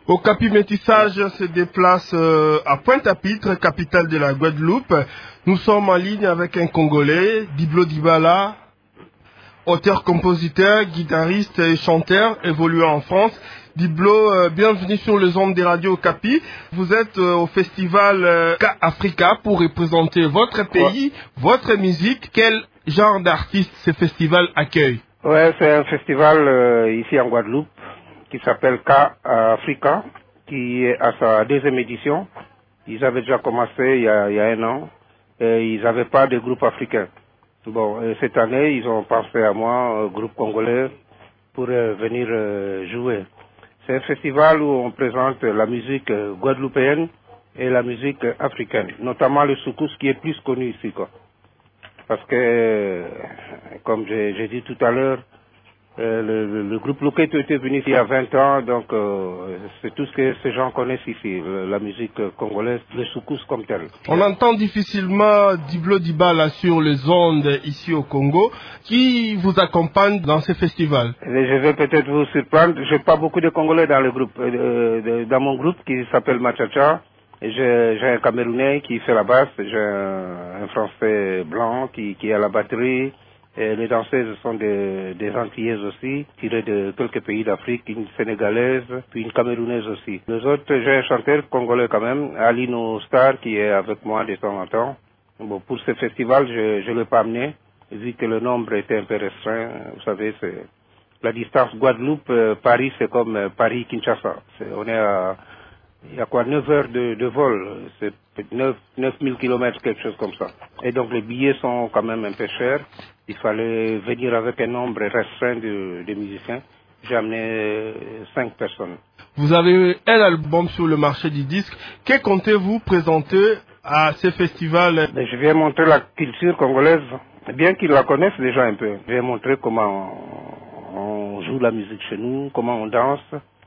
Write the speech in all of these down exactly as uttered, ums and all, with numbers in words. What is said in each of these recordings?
Okapi Métissage se déplace euh, à Pointe-à-Pitre, capitale de la Guadeloupe. Nous sommes en ligne avec un Congolais, Diblo Dibala, auteur-compositeur, guitariste et chanteur, évoluant en France. Diblo, euh, bienvenue sur les ondes des radios Okapi. Vous êtes euh, au festival euh, K-Africa pour représenter votre pays, ouais. votre musique. Quel genre d'artistes ce festival accueille? Ouais, c'est un festival euh, ici en Guadeloupe qui s'appelle K-Africa, qui est à sa deuxième édition. Ils avaient déjà commencé il y a, il y a un an et ils n'avaient pas de groupe africain. Bon, et cette année, ils ont pensé à moi, euh, groupe congolais, pour euh, venir euh, jouer. C'est un festival où on présente la musique euh, guadeloupéenne et la musique euh, africaine, notamment le soukous qui est plus connu ici, quoi. Parce que, euh, comme j'ai, j'ai dit tout à l'heure, euh, le, le, le groupe Loketo était venu il y a vingt ans, donc euh, c'est tout ce que ces gens connaissent ici, le, la musique congolaise, le soukous comme tel. On entend difficilement Diblo Dibala sur les ondes ici au Congo. Qui vous accompagne dans ce festival? Je vais peut-être vous surprendre, j'ai pas beaucoup de Congolais dans le groupe, euh, dans mon groupe qui s'appelle Machacha. J'ai, j'ai un Camerounais qui fait la basse, j'ai un, un Français blanc qui, qui est à la batterie. Et les danseuses sont des, des Antillaises aussi, tirées de quelques pays d'Afrique, une Sénégalaise, puis une Camerounaise aussi. Les autres, j'ai un chanteur congolais quand même, Alino Star, qui est avec moi de temps en temps. Bon, pour ce festival, je ne l'ai pas amené, vu que le nombre était un peu restreint. Vous savez, c'est la distance Guadeloupe-Paris, c'est comme Paris-Kinshasa. C'est, on est à, il y a quoi, neuf heures de, de vol, c'est neuf mille kilomètres, quelque chose comme ça. Et donc les billets sont quand même un peu chers. Il fallait venir avec un nombre restreint de, de musiciens. J'ai amené cinq personnes. Vous avez un album sur le marché du disque. Que comptez-vous présenter à ce festival? Mais je viens montrer la culture congolaise, bien qu'ils la connaissent déjà un peu. Je viens montrer comment on joue la musique chez nous, comment on danse,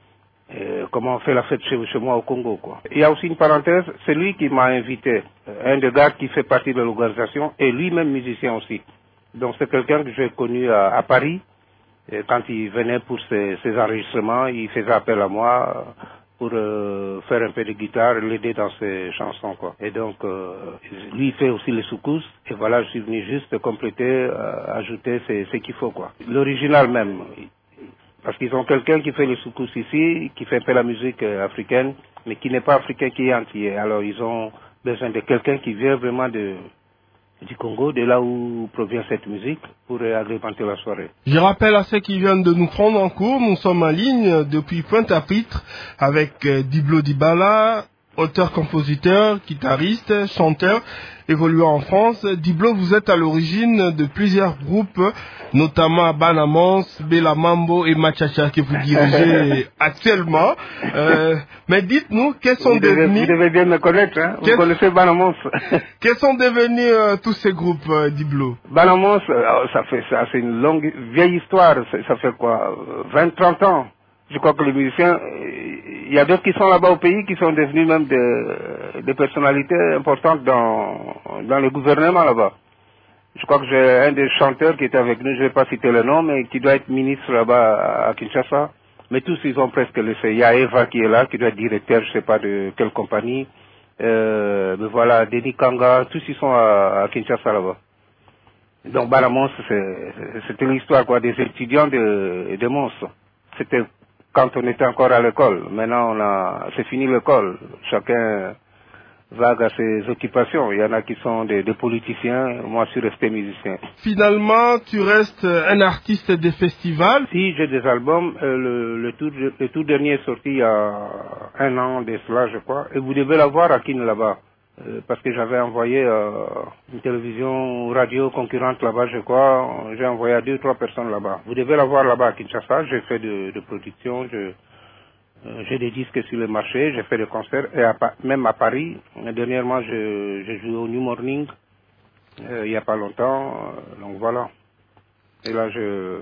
et comment on fait la fête chez, chez moi au Congo, quoi. Il y a aussi une parenthèse, c'est lui qui m'a invité, un des gars qui fait partie de l'organisation, et lui-même musicien aussi. Donc c'est quelqu'un que j'ai connu à, à Paris, et quand il venait pour ses, ses enregistrements, il faisait appel à moi pour euh, faire un peu de guitare, l'aider dans ses chansons, quoi. Et donc, euh, lui il fait aussi les soukous, et voilà, je suis venu juste compléter, euh, ajouter ce, ce qu'il faut, quoi. L'original même. Parce qu'ils ont quelqu'un qui fait les soukous ici, qui fait un peu la musique euh, africaine, mais qui n'est pas africain, qui est entier. Alors ils ont besoin de quelqu'un qui vient vraiment de, du Congo, de là où provient cette musique, pour euh, agrémenter la soirée. Je rappelle à ceux qui viennent de nous prendre en cours, nous sommes en ligne depuis Pointe-à-Pitre avec euh, Diblo Dibala, auteur-compositeur, guitariste, chanteur, évoluant en France. Diblo, vous êtes à l'origine de plusieurs groupes, notamment Banamos, Bela Mambo et Machacha que vous dirigez actuellement. Euh, mais dites-nous, quels sont vous devenus... Devez, vous devez bien me connaître, hein. Vous quels... connaissez Banamos. Quels sont devenus euh, tous ces groupes, euh, Diblo? Banamos, euh, ça fait ça, c'est une longue, vieille histoire. Ça fait quoi, vingt, trente ans. Je crois que les musiciens, il y a d'autres qui sont là-bas au pays, qui sont devenus même des, des personnalités importantes dans, dans le gouvernement là-bas. Je crois que j'ai un des chanteurs qui était avec nous, je ne vais pas citer le nom, mais qui doit être ministre là-bas à Kinshasa. Mais tous, ils ont presque laissé. Il y a Eva qui est là, qui doit être directeur, je ne sais pas de quelle compagnie. Euh, mais voilà, Denis Kanga, tous ils sont à, à Kinshasa là-bas. Donc Banamos, c'était l'histoire quoi des étudiants de, de Mons. C'était quand on était encore à l'école. Maintenant, on a, c'est fini l'école. Chacun vague à ses occupations. Il y en a qui sont des, des politiciens. Moi, je suis resté musicien. Finalement, tu restes un artiste des festivals? Si, j'ai des albums. Euh, le, le, tout, le tout dernier est sorti il y a un an de cela, je crois. Et vous devez l'avoir à Kin là-bas. Euh, parce que j'avais envoyé euh, une télévision radio concurrente là-bas, je crois. J'ai envoyé à deux ou trois personnes là-bas. Vous devez l'avoir là-bas à Kinshasa. J'ai fait de, de production. Je, euh, j'ai des disques sur le marché. J'ai fait des concerts. Et à, même à Paris. Dernièrement, je, j'ai joué au New Morning. Euh, il n'y a pas longtemps. Donc voilà. Et là, je...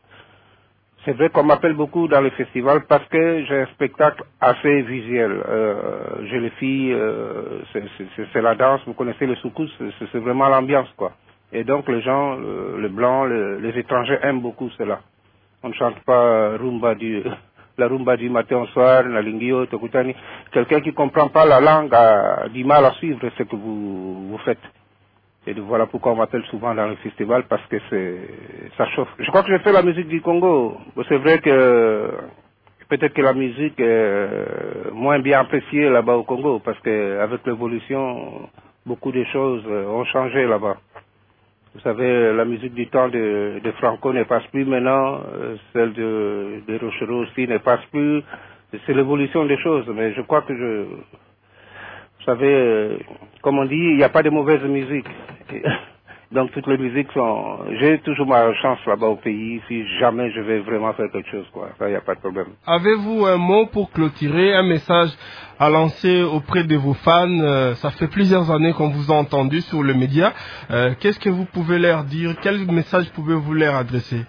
C'est vrai qu'on m'appelle beaucoup dans les festivals parce que j'ai un spectacle assez visuel. Euh, j'ai les filles, euh, c'est, c'est, c'est la danse, vous connaissez le soukous, c'est, c'est vraiment l'ambiance, quoi. Et donc les gens, le, les blancs, le, les étrangers aiment beaucoup cela. On ne chante pas rumba du, la rumba du matin au soir, la lingio, tokutani. Quelqu'un qui comprend pas la langue a du mal à suivre ce que vous, vous faites. Et voilà pourquoi on m'appelle souvent dans le festival, parce que c'est, ça chauffe. Je crois que je fais la musique du Congo. C'est vrai que peut-être que la musique est moins bien appréciée là-bas au Congo, parce que avec l'évolution, beaucoup de choses ont changé là-bas. Vous savez, la musique du temps de, de Franco ne passe plus maintenant, celle de, de Rochereau aussi ne passe plus. C'est l'évolution des choses, mais je crois que je... Vous savez, comme on dit, il n'y a pas de mauvaise musique. Donc toutes les musiques sont... J'ai toujours ma chance là-bas au pays, si jamais je vais vraiment faire quelque chose, quoi. Ça, il n'y a pas de problème. Avez-vous un mot pour clôturer, un message à lancer auprès de vos fans? euh, Ça fait plusieurs années qu'on vous a entendu sur les médias. Euh, Qu'est-ce que vous pouvez leur dire? Quel message pouvez-vous leur adresser?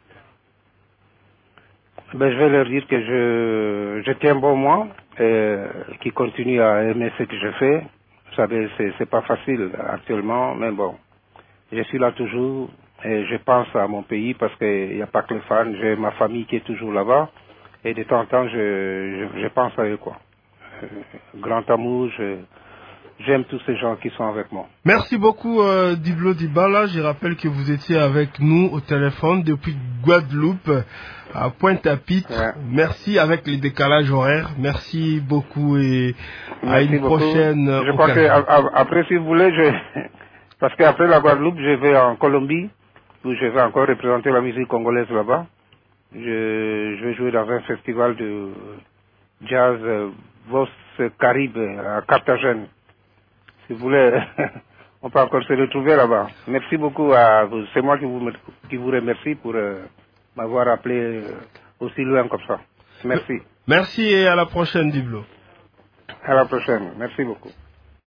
Ben, je vais leur dire que je, je tiens bon moi, et qu'ils continuent à aimer ce que je fais. Vous savez, c'est, c'est pas facile actuellement, mais bon, je suis là toujours et je pense à mon pays parce qu'il n'y a pas que les fans, j'ai ma famille qui est toujours là-bas et de temps en temps, je, je, je pense à eux, quoi. Euh, grand amour, je, j'aime tous ces gens qui sont avec moi. Merci beaucoup euh, Diblo Dibala. Je rappelle que vous étiez avec nous au téléphone depuis Guadeloupe à Pointe-à-Pitre. Ouais. Merci avec les décalages horaires. Merci beaucoup et Merci à une beaucoup. prochaine Je occasion. Crois que après, si vous voulez, je... parce qu'après la Guadeloupe, je vais en Colombie où je vais encore représenter la musique congolaise là-bas. Je, je vais jouer dans un festival de jazz euh, Vos Caribe à Carthagène. Si vous voulez, on peut encore se retrouver là-bas. Merci beaucoup à vous. C'est moi qui vous, qui vous remercie pour euh, m'avoir appelé euh, aussi loin comme ça. Merci. Merci et à la prochaine, Diblo. À la prochaine. Merci beaucoup.